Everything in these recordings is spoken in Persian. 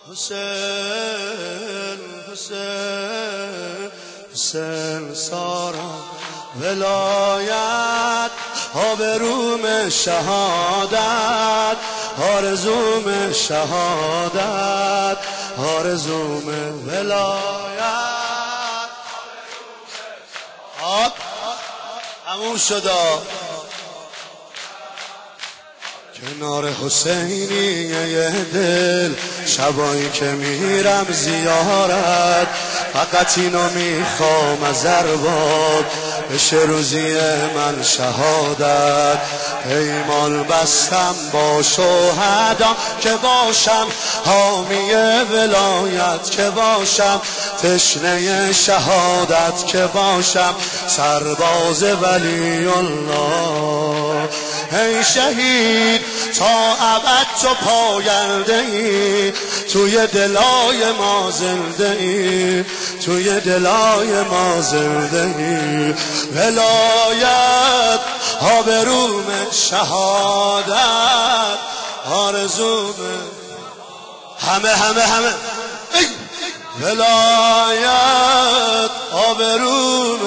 حسین حسین حسین سارا ولایت آبروم شهادت آرزوم شهادت آرزوم ولایت همون شدا کنار حسینیه دل شبایی که میرم زیارت فقط اینو میخوام از ارباب بشه روزی من شهادت پیمان بستم با شهدا که باشم حامی ولایت که باشم تشنه شهادت که باشم سرباز ولی الله ای شهید تا ابد تو پاینده ای توی دلای ما زنده ای توی دلای ما زنده ای ولایت آبروم شهادت آرزوم همه ولایت آبروم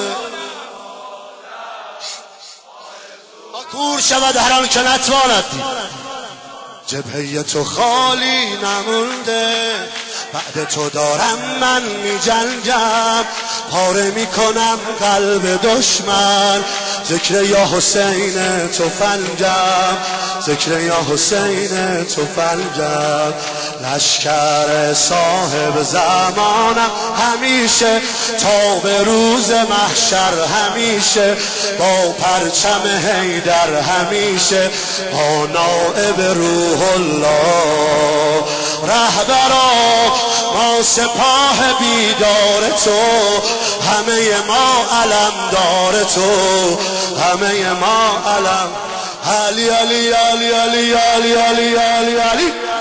کور شود هر آن که نتواند دید جبهه تو خالی نمونده بعد تو دارم من می جنگم پاره می کنم قلب دشمن ذکر یا حسین تو فنجم ذکر یا حسین تو فنجم لشکر صاحب زمانم همیشه تا به روز محشر همیشه با پرچم حیدر همیشه با نائب روح الله رهبرا ما سپاه بیدار تو همه ما علمدار تو همه ما علم علی علی علی علی علی علی علی علی